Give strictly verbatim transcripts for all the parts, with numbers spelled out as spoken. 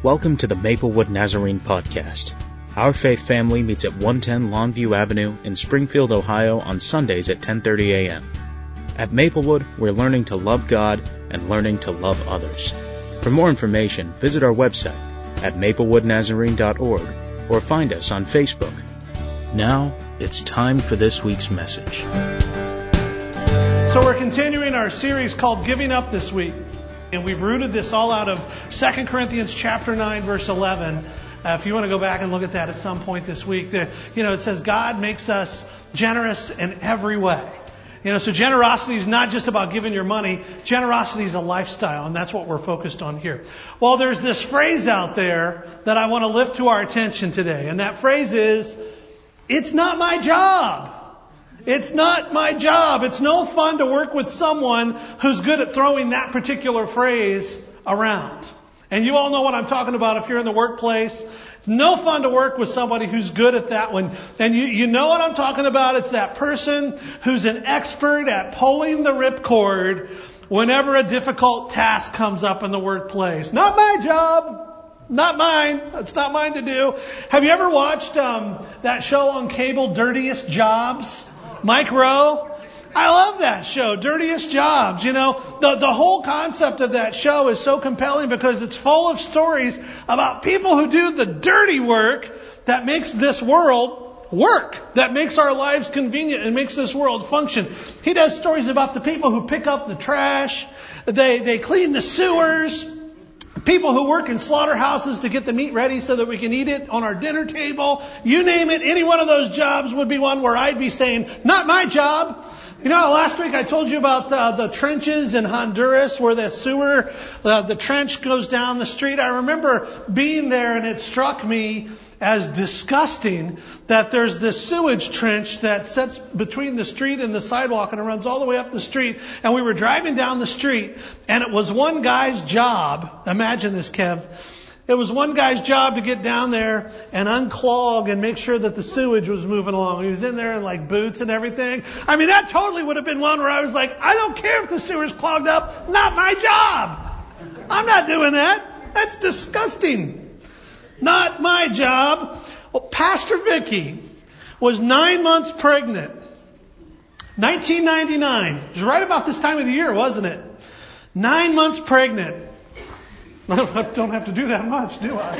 Welcome to the Maplewood Nazarene Podcast. Our faith family meets at one ten Longview Avenue in Springfield, Ohio on Sundays at ten thirty a.m. At Maplewood, we're learning to love God and learning to love others. For more information, visit our website at maplewood nazarene dot org or find us on Facebook. Now, it's time for this week's message. So we're continuing our series called Giving Up this week. And we've rooted this all out of Second Corinthians chapter nine, verse eleven. Uh, if you want to go back and look at that at some point this week, the, you know, it says God makes us generous in every way. You know, so generosity is not just about giving your money. Generosity is a lifestyle, and that's what we're focused on here. Well, there's this phrase out there that I want to lift to our attention today, and that phrase is, "It's not my job." It's not my job. It's no fun to work with someone who's good at throwing that particular phrase around. And you all know what I'm talking about if you're in the workplace. It's no fun to work with somebody who's good at that one. And you, you know what I'm talking about. It's that person who's an expert at pulling the ripcord whenever a difficult task comes up in the workplace. Not my job. Not mine. It's not mine to do. Have you ever watched um, that show on cable, Dirtiest Jobs? Mike Rowe? I love that show, Dirtiest Jobs. You know, the, the whole concept of that show is so compelling because it's full of stories about people who do the dirty work that makes this world work, that makes our lives convenient and makes this world function. He does stories about the people who pick up the trash, they, they clean the sewers, people who work in slaughterhouses to get the meat ready so that we can eat it on our dinner table. You name it, any one of those jobs would be one where I'd be saying, not my job. You know, last week I told you about uh, the trenches in Honduras where the sewer, uh, the trench goes down the street. I remember being there and it struck me as disgusting that there's this sewage trench that sits between the street and the sidewalk and it runs all the way up the street. And we were driving down the street and it was one guy's job. Imagine this, Kev. It was one guy's job to get down there and unclog and make sure that the sewage was moving along. He was in there in like boots and everything. I mean, that totally would have been one where I was like, I don't care if the sewer's clogged up. Not my job. I'm not doing that. That's disgusting. Not my job. Well, Pastor Vicky was nine months pregnant. nineteen ninety-nine. It was right about this time of the year, wasn't it? Nine months pregnant. I don't have to do that much, do I?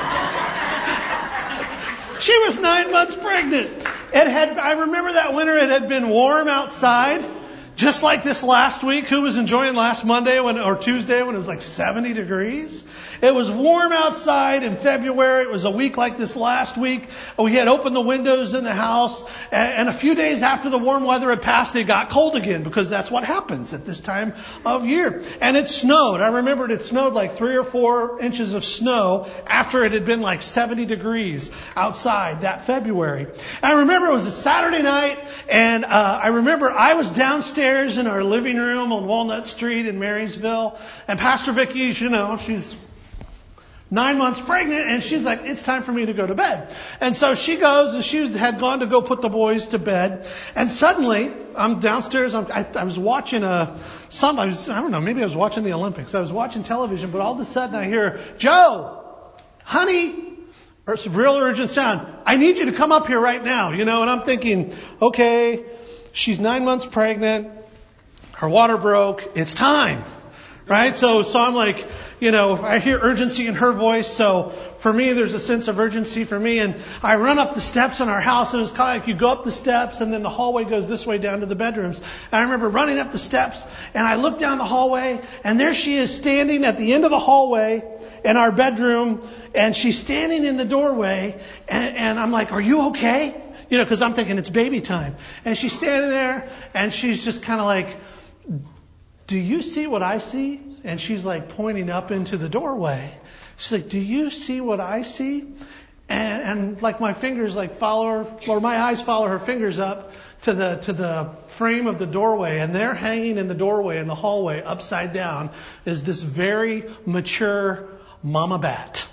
She was nine months pregnant. It had, I remember that winter it had been warm outside. Just like this last week. Who was enjoying last Monday when, or Tuesday when it was like seventy degrees? It was warm outside in February. It was a week like this last week. We had opened the windows in the house. And a few days after the warm weather had passed, it got cold again because that's what happens at this time of year. And it snowed. I remembered it snowed like three or four inches of snow after it had been like seventy degrees outside that February. And I remember it was a Saturday night. And uh, I remember I was downstairs in our living room on Walnut Street in Marysville. And Pastor Vicky, you know, she's nine months pregnant, and she's like, it's time for me to go to bed. And so she goes, and she had gone to go put the boys to bed. And suddenly, I'm downstairs, I'm, I, I was watching a, some, I was, I don't know, maybe I was watching the Olympics. I was watching television, but all of a sudden I hear, Joe, honey, or it's a real urgent sound. I need you to come up here right now, you know, and I'm thinking, okay, she's nine months pregnant. Her water broke. It's time, right? So, so I'm like, you know, I hear urgency in her voice. So for me, there's a sense of urgency for me. And I run up the steps in our house. And it was kind of like you go up the steps and then the hallway goes this way down to the bedrooms. And I remember running up the steps and I look down the hallway and there she is standing at the end of the hallway in our bedroom. And she's standing in the doorway. And, and I'm like, are you okay? You know, because I'm thinking it's baby time. And she's standing there and she's just kind of like, do you see what I see? And she's like pointing up into the doorway. She's like, do you see what I see? And, and like my fingers like follow her, or my eyes follow her fingers up to the, to the frame of the doorway. And there hanging in the doorway in the hallway upside down is this very mature mama bat.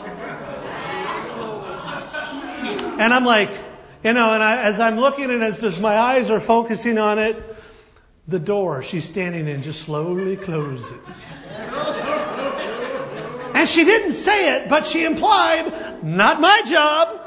And I'm like, you know, and I, as I'm looking at it, as, as my eyes are focusing on it, the door she's standing in just slowly closes. And And she didn't say it, but she implied, not my job.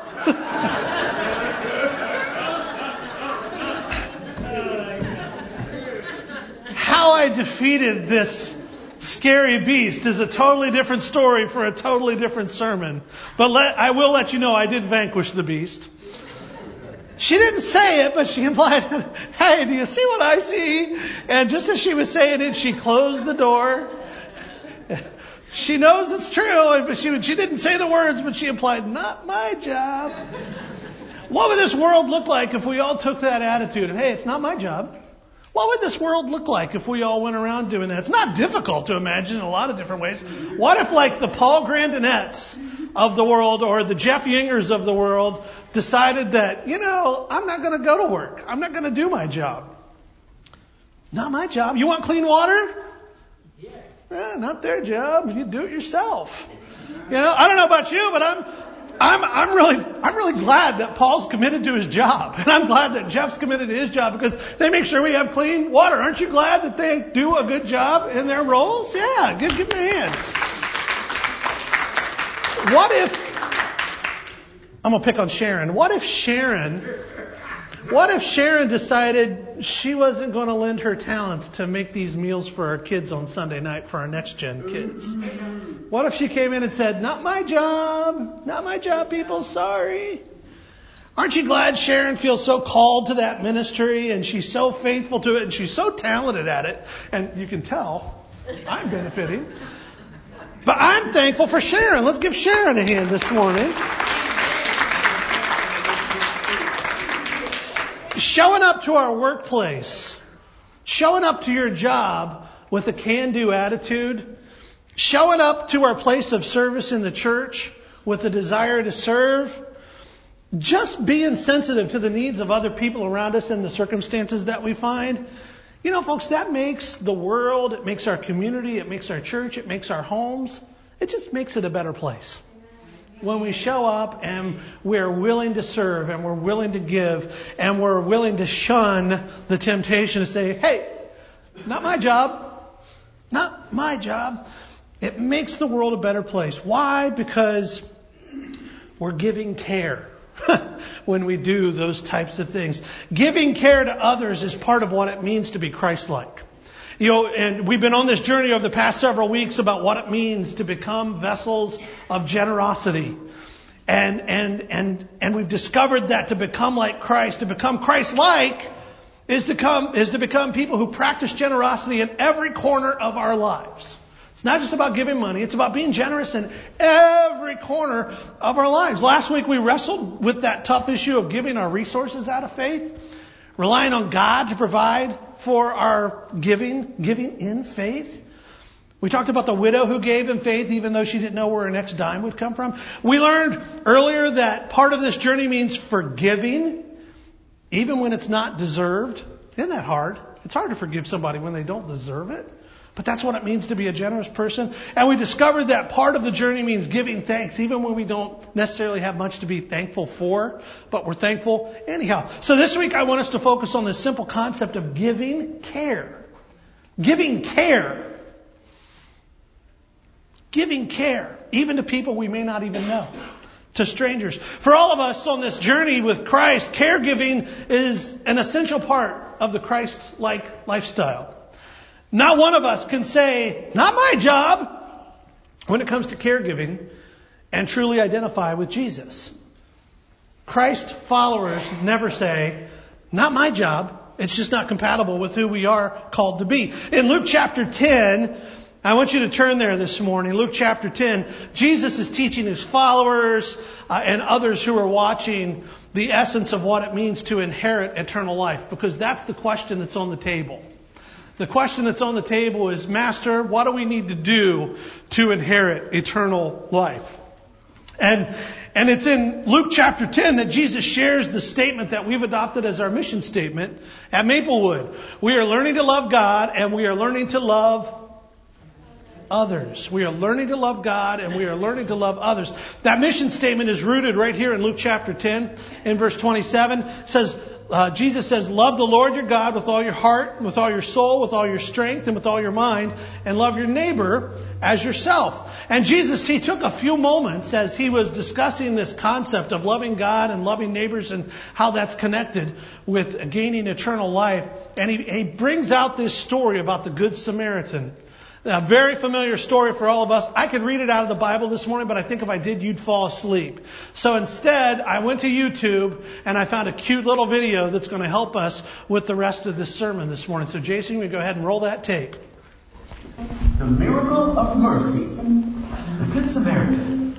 How I defeated this scary beast is a totally different story for a totally different sermon. But let, I will let you know I did vanquish the beast. She didn't say it, but she implied, hey, do you see what I see? And just as she was saying it, she closed the door. She knows it's true, but she, she didn't say the words, but she implied, not my job. What would this world look like if we all took that attitude of, hey, it's not my job? What would this world look like if we all went around doing that? It's not difficult to imagine in a lot of different ways. What if, like the Paul Grandinettes of the world or the Jeff Yingers of the world decided that, you know, I'm not going to go to work. I'm not going to do my job. Not my job. You want clean water? Yeah. Eh, not their job. You do it yourself. You know, I don't know about you, but I'm, I'm, I'm really, I'm really glad that Paul's committed to his job. And I'm glad that Jeff's committed to his job because they make sure we have clean water. Aren't you glad that they do a good job in their roles? Yeah, give, give them a hand. What if, I'm going to pick on Sharon. What if Sharon, what if Sharon decided she wasn't going to lend her talents to make these meals for our kids on Sunday night for our next gen kids? What if she came in and said, not my job, not my job, people, sorry. Aren't you glad Sharon feels so called to that ministry and she's so faithful to it and she's so talented at it? And you can tell I'm benefiting. But I'm thankful for Sharon. Let's give Sharon a hand this morning. Showing up to our workplace, showing up to your job with a can-do attitude, showing up to our place of service in the church with a desire to serve, just being sensitive to the needs of other people around us and the circumstances that we find. You know, folks, that makes the world, it makes our community, it makes our church, it makes our homes. It just makes it a better place. When we show up and we're willing to serve and we're willing to give and we're willing to shun the temptation to say, hey, not my job, not my job. It makes the world a better place. Why? Because we're giving care when we do those types of things. Giving care to others is part of what it means to be Christ-like. You know, and we've been on this journey over the past several weeks about what it means to become vessels of generosity. And, and, and, and we've discovered that to become like Christ, to become Christ-like, is to come, is to become people who practice generosity in every corner of our lives. It's not just about giving money. It's about being generous in every corner of our lives. Last week we wrestled with that tough issue of giving our resources out of faith, relying on God to provide for our giving, giving in faith. We talked about the widow who gave in faith even though she didn't know where her next dime would come from. We learned earlier that part of this journey means forgiving, even when it's not deserved. Isn't that hard? It's hard to forgive somebody when they don't deserve it. But that's what it means to be a generous person. And we discovered that part of the journey means giving thanks, even when we don't necessarily have much to be thankful for, but we're thankful anyhow. So this week I want us to focus on this simple concept of giving care. Giving care. Giving care, even to people we may not even know, to strangers. For all of us on this journey with Christ, caregiving is an essential part of the Christ-like lifestyle. Not one of us can say, not my job, when it comes to caregiving and truly identify with Jesus. Christ followers never say, not my job. It's just not compatible with who we are called to be. In Luke chapter ten, I want you to turn there this morning. Luke chapter ten, Jesus is teaching his followers uh, and others who are watching the essence of what it means to inherit eternal life, because that's the question that's on the table. The question that's on the table is, Master, what do we need to do to inherit eternal life? And, and it's in Luke chapter ten that Jesus shares the statement that we've adopted as our mission statement at Maplewood. We are learning to love God and we are learning to love others. We are learning to love God and we are learning to love others. That mission statement is rooted right here in Luke chapter ten in verse twenty-seven. It says, Uh, Jesus says, love the Lord your God with all your heart, with all your soul, with all your strength, and with all your mind, and love your neighbor as yourself. And Jesus, he took a few moments as he was discussing this concept of loving God and loving neighbors and how that's connected with gaining eternal life. And he, he brings out this story about the Good Samaritan. A very familiar story for all of us. I could read it out of the Bible this morning, but I think if I did, you'd fall asleep. So instead, I went to YouTube and I found a cute little video that's going to help us with the rest of this sermon this morning. So Jason, you can go ahead and roll that tape. The miracle of mercy. The Good Samaritan.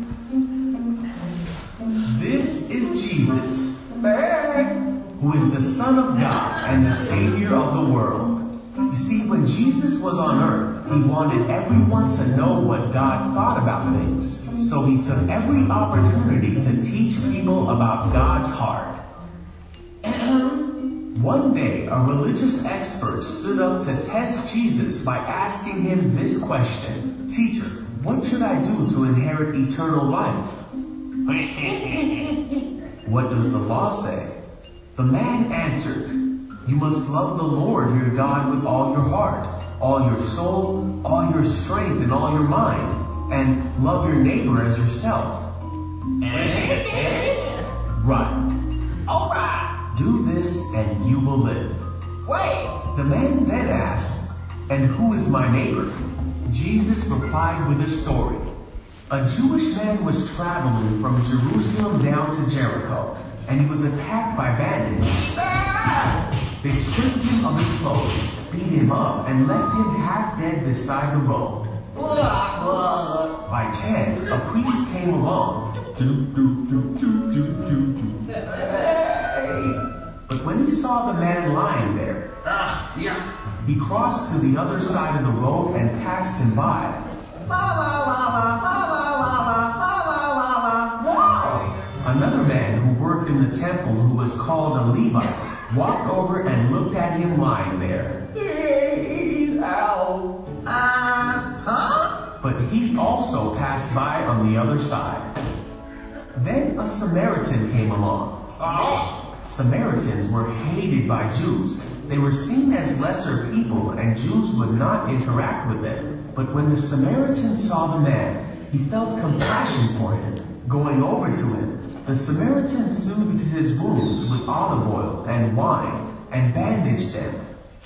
This is Jesus, who is the Son of God and the Savior of the world. You see, when Jesus was on earth, he wanted everyone to know what God thought about things. So he took every opportunity to teach people about God's heart. One day, a religious expert stood up to test Jesus by asking him this question. Teacher, what should I do to inherit eternal life? What does the law say? The man answered, you must love the Lord your God with all your heart, all your soul, all your strength, and all your mind, and love your neighbor as yourself. Right. All right. Do this and you will live. Wait. The man then asked, and who is my neighbor? Jesus replied with a story. A Jewish man was traveling from Jerusalem down to Jericho, and he was attacked by bandits. They stripped him of his clothes, beat him up, and left him half dead beside the road. By chance, a priest came along. But when he saw the man lying there, he crossed to the other side of the road and passed him by. Another man who worked in the temple, who was called a Levite, walked over and looked at him lying there. He's out. Uh-huh. But he also passed by on the other side. Then a Samaritan came along. Oh. Samaritans were hated by Jews. They were seen as lesser people, and Jews would not interact with them. But when the Samaritan saw the man, he felt compassion for him. Going over to him, the Samaritan soothed his wounds with olive oil and wine and bandaged them.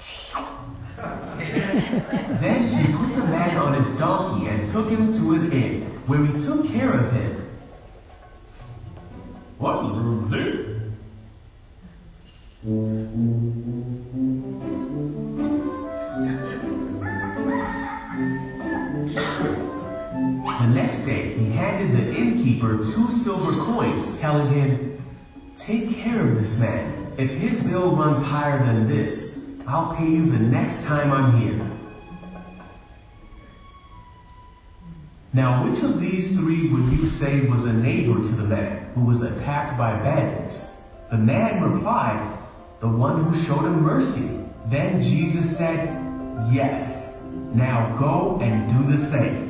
Then he put the man on his donkey and took him to an inn, where he took care of him. What did you do? The next day, he handed the innkeeper two silver coins, telling him, take care of this man. If his bill runs higher than this, I'll pay you the next time I'm here. Now, which of these three would you say was a neighbor to the man who was attacked by bandits? The man replied, the one who showed him mercy. Then Jesus said, yes. Now go and do the same.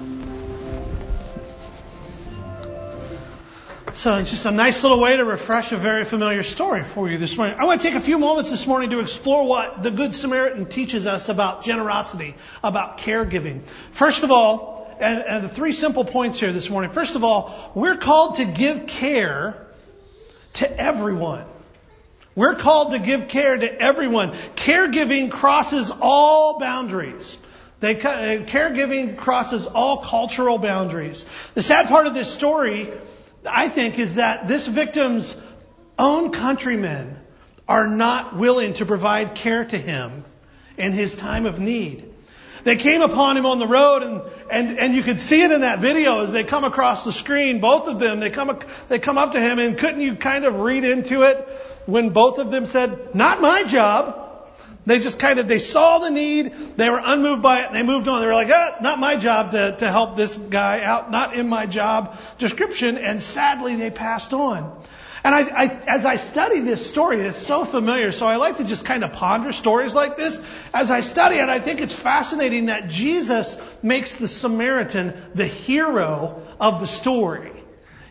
So just a nice little way to refresh a very familiar story for you this morning. I want to take a few moments this morning to explore what the Good Samaritan teaches us about generosity, about caregiving. First of all, and, and the three simple points here this morning. First of all, we're called to give care to everyone. We're called to give care to everyone. Caregiving crosses all boundaries. They, caregiving crosses all cultural boundaries. The sad part of this story, I think, is that this victim's own countrymen are not willing to provide care to him in his time of need. They came upon him on the road, and, and, and you could see it in that video as they come across the screen. Both of them, they come, they come up to him, and couldn't you kind of read into it when both of them said, not my job? They just kind of, they saw the need, they were unmoved by it, and they moved on. They were like, ah, not my job to, to help this guy out, not in my job description, and sadly they passed on. And I, I, as I study this story, it's so familiar, so I like to just kind of ponder stories like this. As I study it, I think it's fascinating that Jesus makes the Samaritan the hero of the story.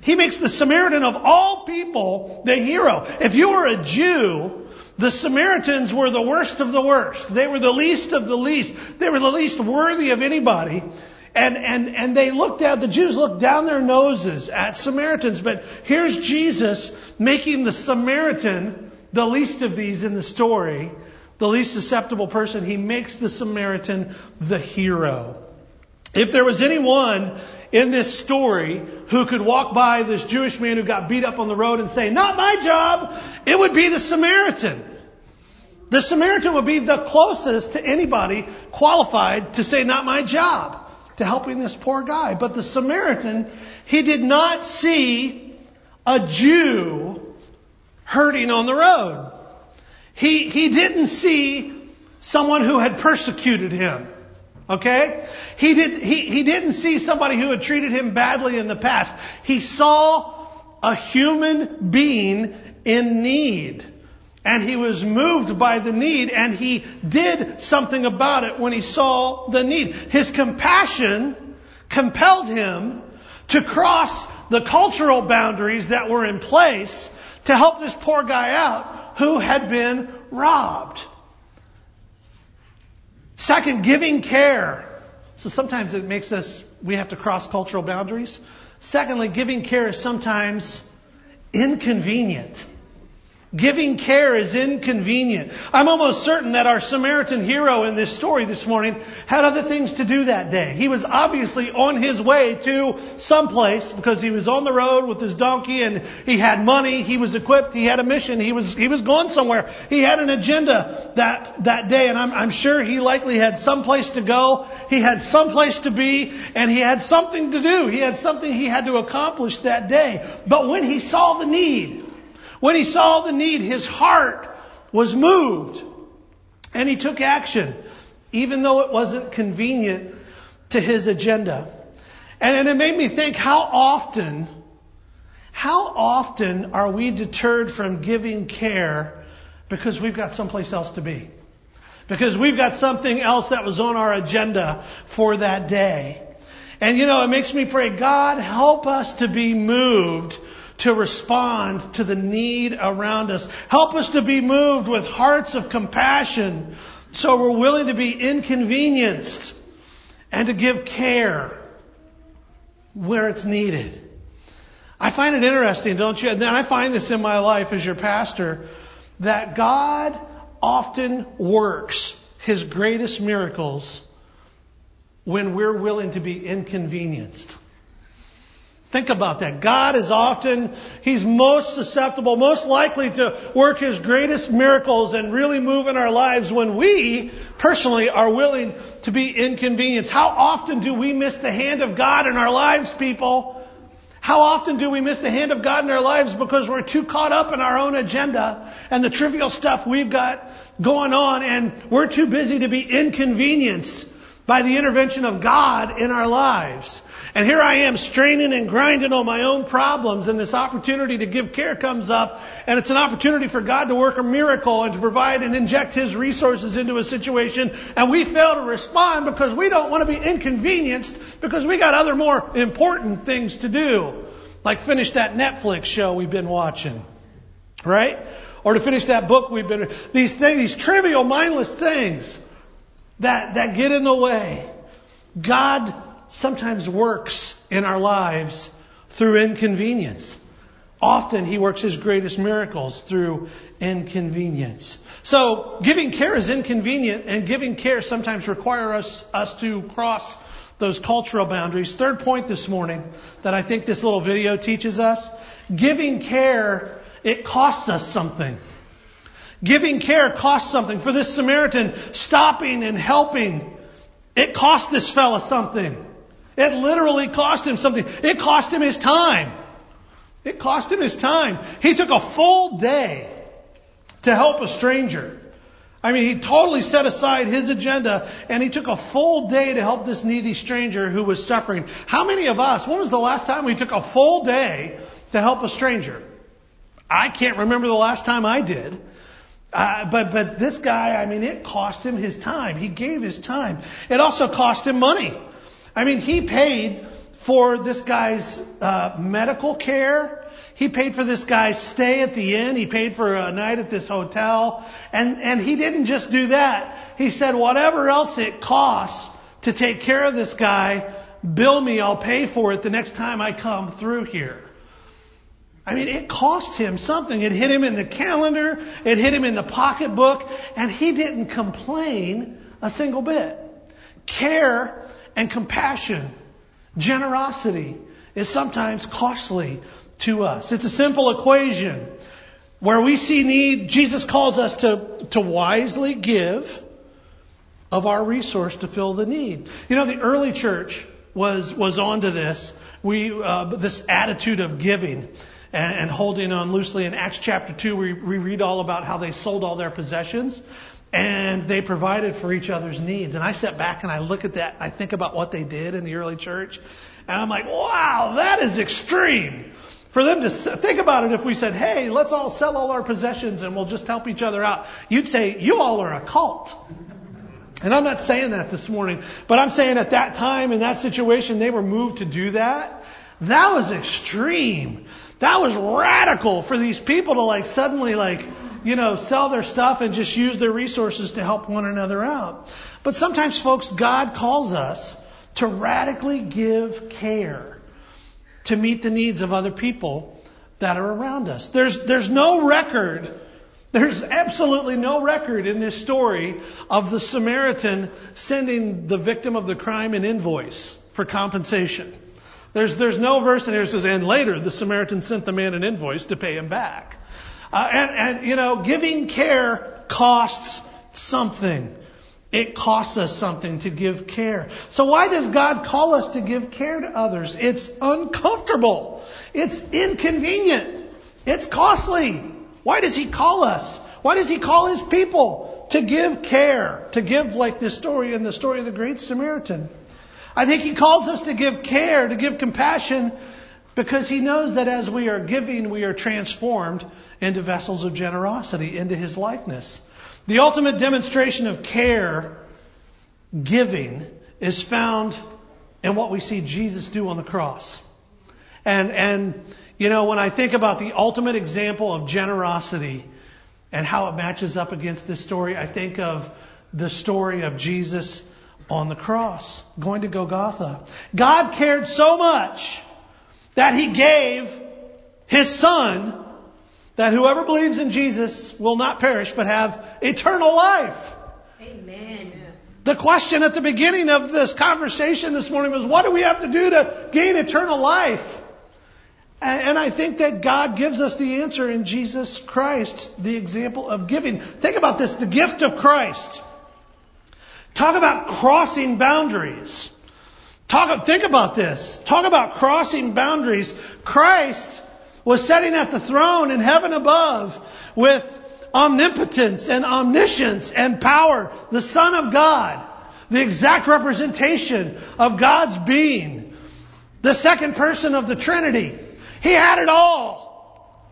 He makes the Samaritan of all people the hero. If you were a Jew, the Samaritans were the worst of the worst. They were the least of the least. They were the least worthy of anybody. And, and, and they looked at, the Jews looked down their noses at Samaritans. But here's Jesus making the Samaritan the least of these in the story, the least susceptible person. He makes the Samaritan the hero. If there was anyone in this story who could walk by this Jewish man who got beat up on the road and say, "Not my job," it would be the Samaritan. The Samaritan would be the closest to anybody qualified to say, "Not my job," to helping this poor guy. But the Samaritan, he did not see a Jew hurting on the road. He, he didn't see someone who had persecuted him. Okay? He did, he, he didn't see somebody who had treated him badly in the past. He saw a human being in need. And he was moved by the need, and he did something about it when he saw the need. His compassion compelled him to cross the cultural boundaries that were in place to help this poor guy out who had been robbed. Second, giving care. So sometimes it makes us, we have to cross cultural boundaries. Secondly, giving care is sometimes inconvenient. Giving care is inconvenient. I'm almost certain that our Samaritan hero in this story this morning had other things to do that day. He was obviously on his way to someplace because he was on the road with his donkey and he had money, he was equipped, he had a mission, he was he was going somewhere. He had an agenda that, that day, and I'm, I'm sure he likely had someplace to go, he had someplace to be, and he had something to do. He had something he had to accomplish that day. But when he saw the need, When he saw the need, his heart was moved. And he took action, even though it wasn't convenient to his agenda. And, and it made me think, how often, how often are we deterred from giving care because we've got someplace else to be? Because we've got something else that was on our agenda for that day. And you know, it makes me pray, God, help us to be moved to respond to the need around us. Help us to be moved with hearts of compassion so we're willing to be inconvenienced and to give care where it's needed. I find it interesting, don't you? And I find this in my life as your pastor, that God often works His greatest miracles when we're willing to be inconvenienced. Think about that. God is often, He's most susceptible, most likely to work His greatest miracles and really move in our lives when we personally are willing to be inconvenienced. How often do we miss the hand of God in our lives, people? How often do we miss the hand of God in our lives because we're too caught up in our own agenda and the trivial stuff we've got going on, and we're too busy to be inconvenienced by the intervention of God in our lives. And here I am straining and grinding on my own problems, and this opportunity to give care comes up, and it's an opportunity for God to work a miracle and to provide and inject His resources into a situation, and we fail to respond because we don't want to be inconvenienced because we got other more important things to do, like finish that Netflix show we've been watching, right? Or to finish that book we've been, these things, these trivial, mindless things that, that get in the way. God sometimes works in our lives through inconvenience. Often He works His greatest miracles through inconvenience. So giving care is inconvenient, and giving care sometimes requires us, us to cross those cultural boundaries. Third point this morning that I think this little video teaches us: giving care, it costs us something. Giving care costs something. For this Samaritan, stopping and helping, it cost this fella something. It literally cost him something. It cost him his time. It cost him his time. He took a full day to help a stranger. I mean, he totally set aside his agenda, and he took a full day to help this needy stranger who was suffering. How many of us, when was the last time we took a full day to help a stranger? I can't remember the last time I did. Uh, but but this guy, I mean, it cost him his time. He gave his time. It also cost him money. I mean, he paid for this guy's uh, medical care. He paid for this guy's stay at the inn. He paid for a night at this hotel. And, and he didn't just do that. He said, whatever else it costs to take care of this guy, bill me, I'll pay for it the next time I come through here. I mean, it cost him something. It hit him in the calendar. It hit him in the pocketbook. And he didn't complain a single bit. Care and compassion, generosity is sometimes costly to us. It's a simple equation. Where we see need, Jesus calls us to, to wisely give of our resource to fill the need. You know, the early church was was onto this. We uh, this attitude of giving and, and holding on loosely. In Acts chapter two, we, we read all about how they sold all their possessions and they provided for each other's needs. And I step back and I look at that. I think about what they did in the early church, and I'm like, wow, that is extreme. For them to think about it, if we said, hey, let's all sell all our possessions and we'll just help each other out, you'd say, you all are a cult. And I'm not saying that this morning, but I'm saying at that time, in that situation, they were moved to do that. That was extreme. That was radical for these people to like suddenly like, you know, sell their stuff and just use their resources to help one another out. But sometimes, folks, God calls us to radically give care to meet the needs of other people that are around us. There's, there's no record There's absolutely no record in this story of the Samaritan sending the victim of the crime an invoice for compensation. There's there's no verse in here that says, and later the Samaritan sent the man an invoice to pay him back. Uh, and, and, you know, giving care costs something. It costs us something to give care. So why does God call us to give care to others? It's uncomfortable. It's inconvenient. It's costly. Why does He call us? Why does He call His people to give care? To give like this story in the story of the Great Samaritan. I think He calls us to give care, to give compassion, because He knows that as we are giving, we are transformed into vessels of generosity, into His likeness. The ultimate demonstration of care, giving, is found in what we see Jesus do on the cross. And, and, you know, when I think about the ultimate example of generosity and how it matches up against this story, I think of the story of Jesus on the cross, going to Golgotha. God cared so much that He gave His Son, that whoever believes in Jesus will not perish but have eternal life. Amen. The question at the beginning of this conversation this morning was, what do we have to do to gain eternal life? And I think that God gives us the answer in Jesus Christ, the example of giving. Think about this, the gift of Christ. Talk about crossing boundaries. Talk, think about this. Talk about crossing boundaries. Christ was sitting at the throne in heaven above with omnipotence and omniscience and power. The Son of God, the exact representation of God's being. The second person of the Trinity. He had it all.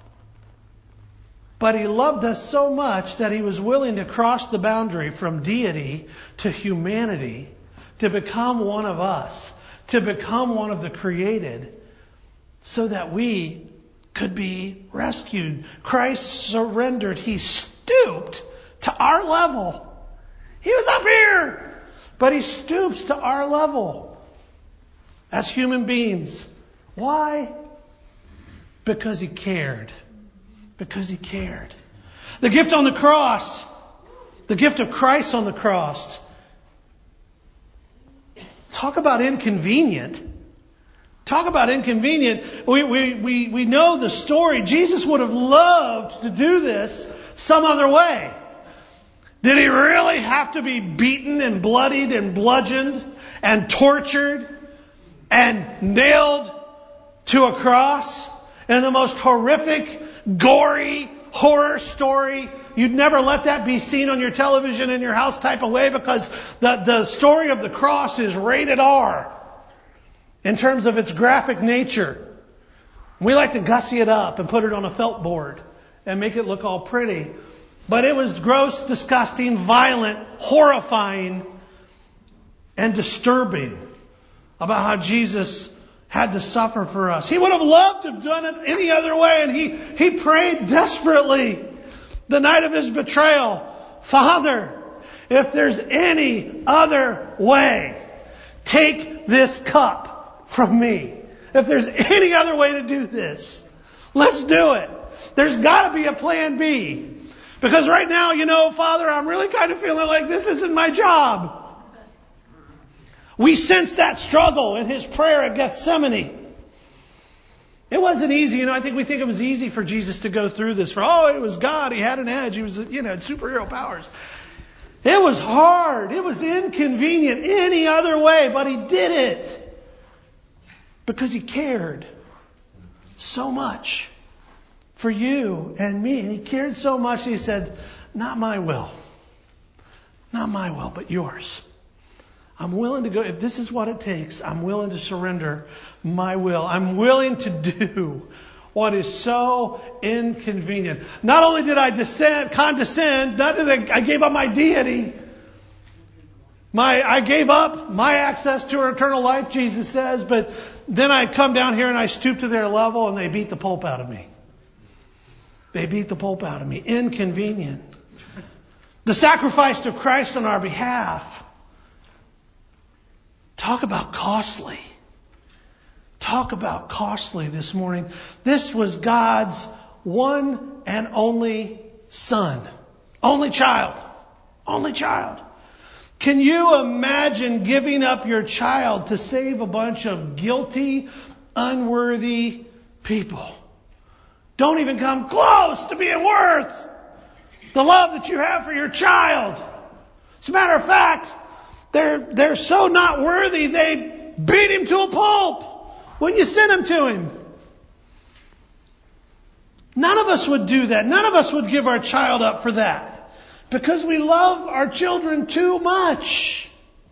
But He loved us so much that He was willing to cross the boundary from deity to humanity, to become one of us, to become one of the created, so that we could be rescued. Christ surrendered. He stooped to our level. He was up here, but He stoops to our level as human beings. Why? Because He cared. Because He cared. The gift on the cross, the gift of Christ on the cross. Talk about inconvenient. Talk about inconvenient. We, we, we, we know the story. Jesus would have loved to do this some other way. Did He really have to be beaten and bloodied and bludgeoned and tortured and nailed to a cross? And the most horrific, gory horror story. You'd never let that be seen on your television in your house type of way, because the, the story of the cross is rated R in terms of its graphic nature. We like to gussy it up and put it on a felt board and make it look all pretty. But it was gross, disgusting, violent, horrifying, and disturbing about how Jesus had to suffer for us. He would have loved to have done it any other way, and he, he prayed desperately the night of his betrayal. Father, if there's any other way, take this cup from me. If there's any other way to do this, let's do it. There's got to be a plan B. Because right now, you know, Father, I'm really kind of feeling like this isn't my job. We sense that struggle in his prayer at Gethsemane. It wasn't easy. You know, I think we think it was easy for Jesus to go through this. For, oh, it was God. He had an edge. He was, you know, had superhero powers. It was hard. It was inconvenient any other way, but he did it because he cared so much for you and me. And he cared so much, he said, not my will. Not my will, but yours. I'm willing to go, if this is what it takes, I'm willing to surrender my will. I'm willing to do what is so inconvenient. Not only did I descend, condescend, not did I, I gave up my deity. My, I gave up my access to eternal life, Jesus says, but then I come down here and I stoop to their level and they beat the pulp out of me. They beat the pulp out of me. Inconvenient. The sacrifice of Christ on our behalf. Talk about costly. Talk about costly this morning. This was God's one and only son. Only child. Only child. Can you imagine giving up your child to save a bunch of guilty, unworthy people? Don't even come close to being worth the love that you have for your child. As a matter of fact, they're, they're so not worthy, they beat him to a pulp when you sent him to him. None of us would do that. None of us would give our child up for that. Because we love our children too much.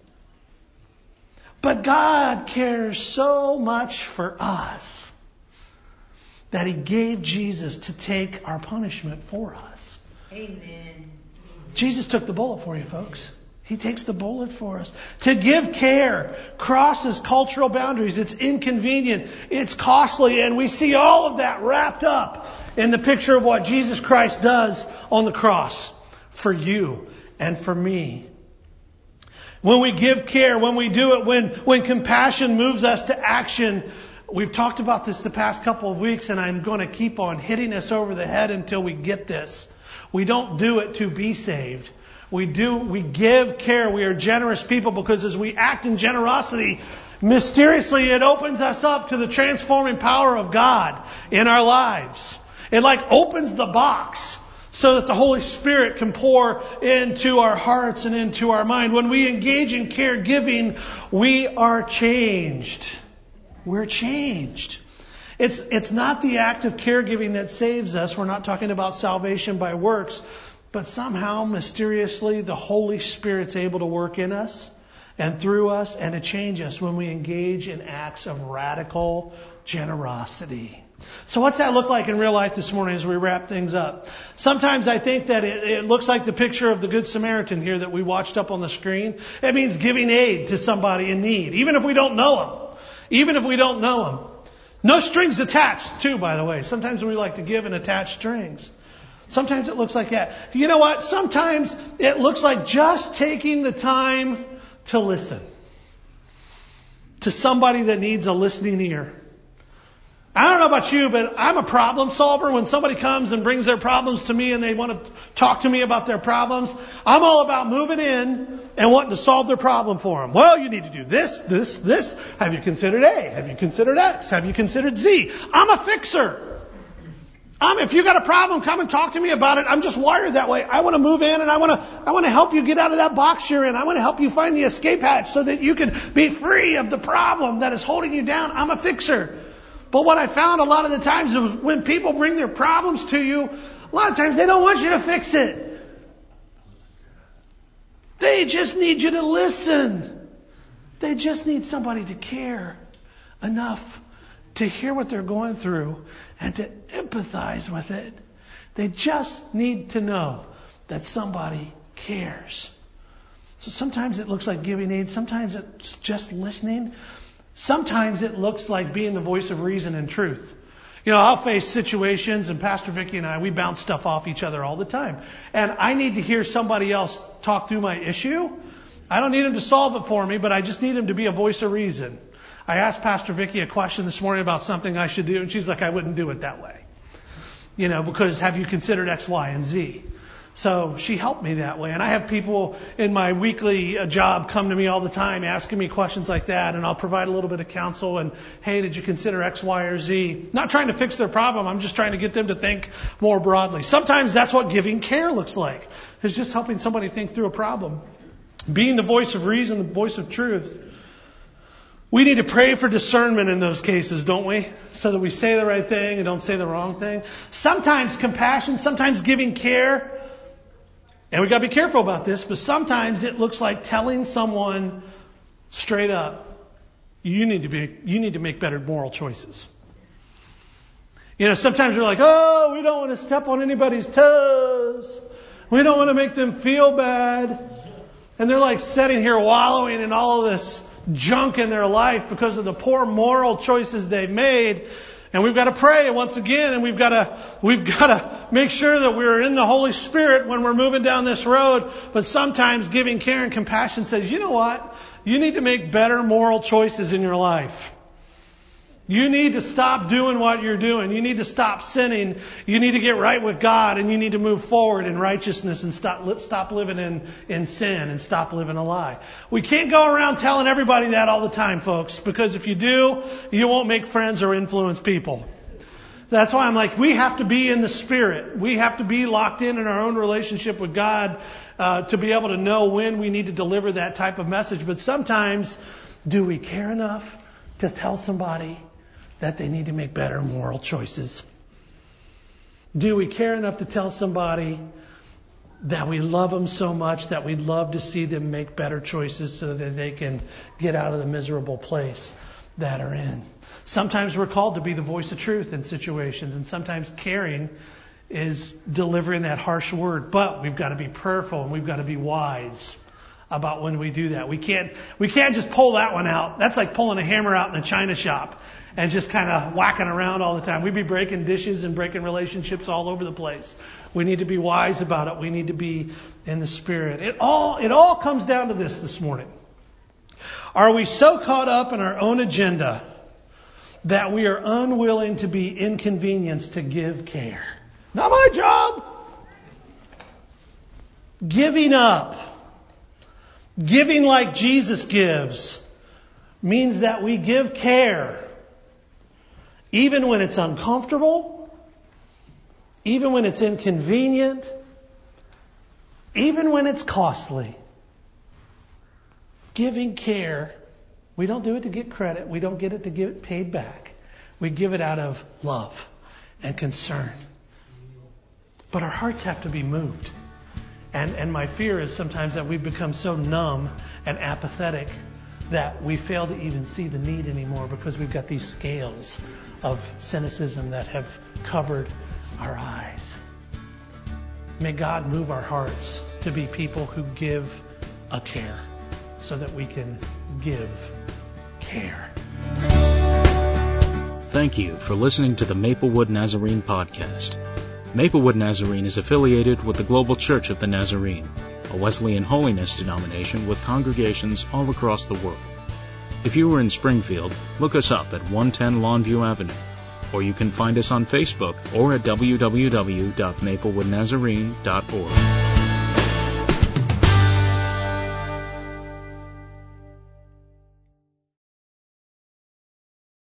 But God cares so much for us that He gave Jesus to take our punishment for us. Amen. Jesus took the bullet for you, folks. He takes the bullet for us. To give care crosses cultural boundaries. It's inconvenient. It's costly. And we see all of that wrapped up in the picture of what Jesus Christ does on the cross for you and for me. When we give care, when we do it, when, when compassion moves us to action, we've talked about this the past couple of weeks, and I'm going to keep on hitting us over the head until we get this. We don't do it to be saved. We do, we give care. We are generous people because as we act in generosity, mysteriously it opens us up to the transforming power of God in our lives. It like opens the box so that the Holy Spirit can pour into our hearts and into our mind. When we engage in caregiving, we are changed. We're changed. It's, it's not the act of caregiving that saves us. We're not talking about salvation by works. But somehow, mysteriously, the Holy Spirit's able to work in us and through us and to change us when we engage in acts of radical generosity. So what's that look like in real life this morning as we wrap things up? Sometimes I think that it, it looks like the picture of the Good Samaritan here that we watched up on the screen. It means giving aid to somebody in need, even if we don't know them. Even if we don't know them. No strings attached, too, by the way. Sometimes we like to give and attach strings. Sometimes it looks like that. You know what? Sometimes it looks like just taking the time to listen to somebody that needs a listening ear. I don't know about you, but I'm a problem solver. When somebody comes and brings their problems to me and they want to talk to me about their problems, I'm all about moving in and wanting to solve their problem for them. Well, you need to do this, this, this. Have you considered A? Have you considered X? Have you considered Z? I'm a fixer. Um, if you got a problem, come and talk to me about it. I'm just wired that way. I want to move in and I want to, I want to help you get out of that box you're in. I want to help you find the escape hatch so that you can be free of the problem that is holding you down. I'm a fixer. But what I found a lot of the times is when people bring their problems to you, a lot of times they don't want you to fix it. They just need you to listen. They just need somebody to care enough to hear what they're going through and to empathize with it. They just need to know that somebody cares. So sometimes it looks like giving aid. Sometimes it's just listening. Sometimes it looks like being the voice of reason and truth. You know, I'll face situations, and Pastor Vicki and I, we bounce stuff off each other all the time. And I need to hear somebody else talk through my issue. I don't need him to solve it for me, but I just need him to be a voice of reason. I asked Pastor Vicki a question this morning about something I should do, and she's like, I wouldn't do it that way. You know, because have you considered X, Y, and Z? So she helped me that way. And I have people in my weekly uh, job come to me all the time asking me questions like that, and I'll provide a little bit of counsel and, hey, did you consider X, Y, or Z? Not trying to fix their problem. I'm just trying to get them to think more broadly. Sometimes that's what giving care looks like. It's just helping somebody think through a problem. Being the voice of reason, the voice of truth. We need to pray for discernment in those cases, don't we? So that we say the right thing and don't say the wrong thing. Sometimes compassion, sometimes giving care. And we got to be careful about this, but sometimes it looks like telling someone straight up, you need to be, you need to make better moral choices. You know, sometimes we're like, oh, we don't want to step on anybody's toes. We don't want to make them feel bad. And they're like sitting here wallowing in all of this junk in their life because of the poor moral choices they've made. And we've got to pray once again, and we've got to, we've got to make sure that we're in the Holy Spirit when we're moving down this road. But sometimes giving care and compassion says, you know what? You need to make better moral choices in your life. You need to stop doing what you're doing. You need to stop sinning. You need to get right with God, and you need to move forward in righteousness and stop, stop living in, in sin and stop living a lie. We can't go around telling everybody that all the time, folks, because if you do, you won't make friends or influence people. That's why I'm like, we have to be in the Spirit. We have to be locked in in our own relationship with God uh, to be able to know when we need to deliver that type of message. But sometimes, do we care enough to tell somebody that they need to make better moral choices? Do we care enough to tell somebody that we love them so much that we'd love to see them make better choices so that they can get out of the miserable place that they're in? Sometimes we're called to be the voice of truth in situations, and sometimes caring is delivering that harsh word. But we've got to be prayerful, and we've got to be wise about when we do that. We can't, we can't just pull that one out. That's like pulling a hammer out in a china shop and just kind of whacking around all the time. We'd be breaking dishes and breaking relationships all over the place. We need to be wise about it. We need to be in the Spirit. It all, it all comes down to this this morning. Are we so caught up in our own agenda that we are unwilling to be inconvenienced to give care? Not my job. Giving up, giving like Jesus gives, means that we give care even when it's uncomfortable, even when it's inconvenient, even when it's costly. Giving care, we don't do it to get credit. We don't get it to get paid back. We give it out of love and concern. But our hearts have to be moved. And, and my fear is sometimes that we've become so numb and apathetic that we fail to even see the need anymore because we've got these scales of cynicism that have covered our eyes. May God move our hearts to be people who give a care so that we can give care. Thank you for listening to the Maplewood Nazarene podcast. Maplewood Nazarene is affiliated with the Global Church of the Nazarene, a Wesleyan holiness denomination with congregations all across the world. If you are in Springfield, look us up at one ten Longview Avenue, or you can find us on Facebook or at w w w dot maplewood nazarene dot org.